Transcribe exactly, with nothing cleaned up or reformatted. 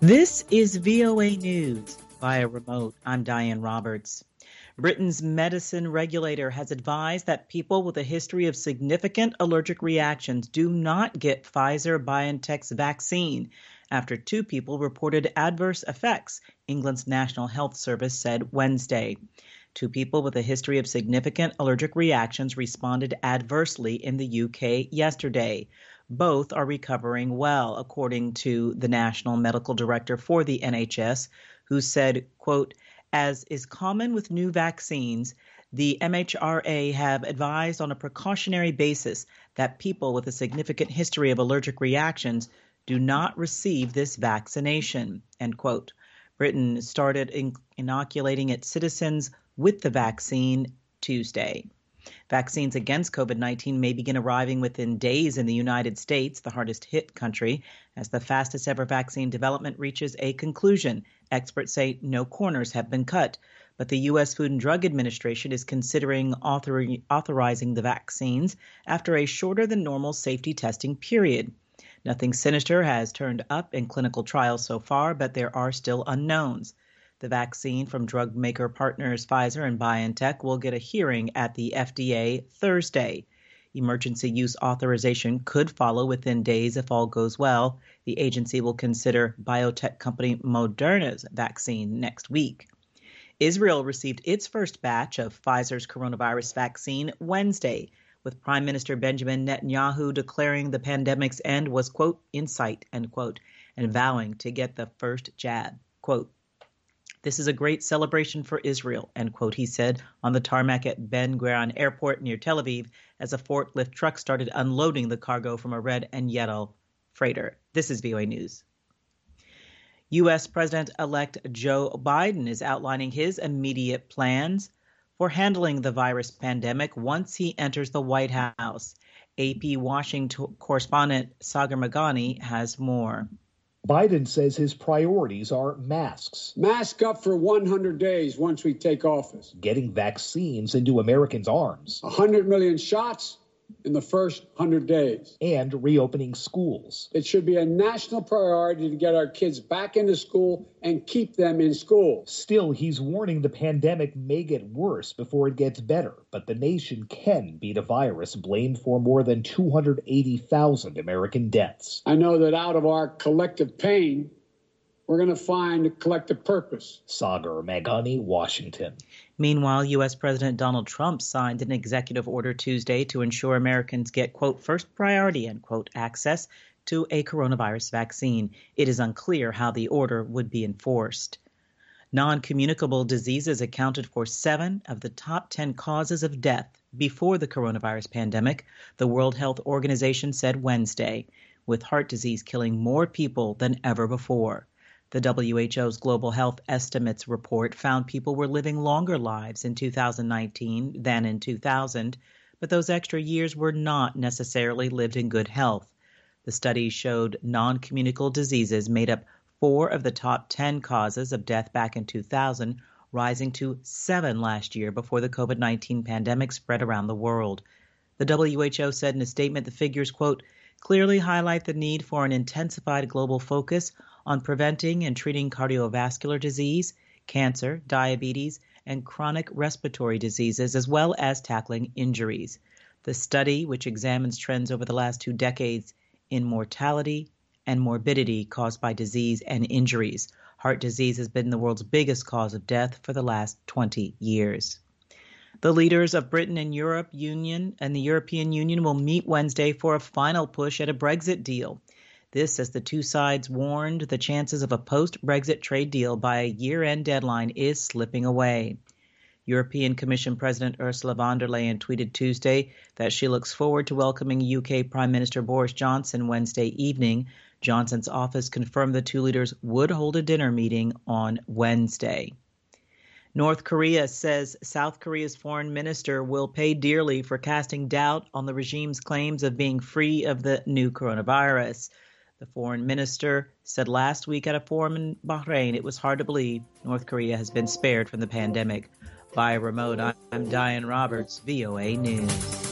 This is V O A News via remote. I'm Diane Roberts. Britain's medicine regulator has advised that people with a history of significant allergic reactions do not get Pfizer-BioNTech's vaccine after two people reported adverse effects, England's National Health Service said Wednesday. Two people with a history of significant allergic reactions responded adversely in the U K yesterday. Both are recovering well, according to the National Medical Director for the N H S, who said, quote, as is common with new vaccines, the M H R A have advised on a precautionary basis that people with a significant history of allergic reactions do not receive this vaccination, end quote. Britain started in- inoculating its citizens with the vaccine Tuesday. Vaccines against COVID nineteen may begin arriving within days in the United States, the hardest hit country, as the fastest ever vaccine development reaches a conclusion. Experts say no corners have been cut, but the U S Food and Drug Administration is considering author- authorizing the vaccines after a shorter than normal safety testing period. Nothing sinister has turned up in clinical trials so far, but there are still unknowns. The vaccine from drug maker partners Pfizer and BioNTech will get a hearing at the F D A Thursday. Emergency use authorization could follow within days if all goes well. The agency will consider biotech company Moderna's vaccine next week. Israel received its first batch of Pfizer's coronavirus vaccine Wednesday, with Prime Minister Benjamin Netanyahu declaring the pandemic's end was, quote, in sight, end quote, and vowing to get the first jab, quote. This is a great celebration for Israel, end quote, he said on the tarmac at Ben Gurion Airport near Tel Aviv as a forklift truck started unloading the cargo from a red and yellow freighter. This is V O A News. U S President-elect Joe Biden is outlining his immediate plans for handling the virus pandemic once he enters the White House. A P Washington correspondent Sagar Meghani has more. Biden says his priorities are masks. Mask up for one hundred days once we take office. Getting vaccines into Americans' arms. one hundred million shots in the first one hundred days. And reopening schools. It should be a national priority to get our kids back into school and keep them in school. Still, he's warning the pandemic may get worse before it gets better, but the nation can beat a virus blamed for more than two hundred eighty thousand American deaths. I know that out of our collective pain, we're going to find a collective purpose. Sagar Meghani, Washington. Meanwhile, U S President Donald Trump signed an executive order Tuesday to ensure Americans get, quote, first priority, end quote, access to a coronavirus vaccine. It is unclear how the order would be enforced. Non-communicable diseases accounted for seven of the top ten causes of death before the coronavirus pandemic, the World Health Organization said Wednesday, with heart disease killing more people than ever before. The W H O's Global Health Estimates report found people were living longer lives in two thousand nineteen than in two thousand, but those extra years were not necessarily lived in good health. The study showed non-communicable diseases made up four of the top ten causes of death back in two thousand, rising to seven last year before the COVID nineteen pandemic spread around the world. The W H O said in a statement the figures, quote, clearly highlight the need for an intensified global focus on preventing and treating cardiovascular disease, cancer, diabetes, and chronic respiratory diseases, as well as tackling injuries. The study, which examines trends over the last two decades in mortality and morbidity caused by disease and injuries. Heart disease has been the world's biggest cause of death for the last twenty years. The leaders of Britain and Europe Union and the European Union will meet Wednesday for a final push at a Brexit deal. This, as the two sides warned the chances of a post-Brexit trade deal by a year-end deadline is slipping away. European Commission President Ursula von der Leyen tweeted Tuesday that she looks forward to welcoming U K Prime Minister Boris Johnson Wednesday evening. Johnson's office confirmed the two leaders would hold a dinner meeting on Wednesday. North Korea says South Korea's foreign minister will pay dearly for casting doubt on the regime's claims of being free of the new coronavirus. The foreign minister said last week at a forum in Bahrain it was hard to believe North Korea has been spared from the pandemic. Via remote, I'm Diane Roberts, V O A News.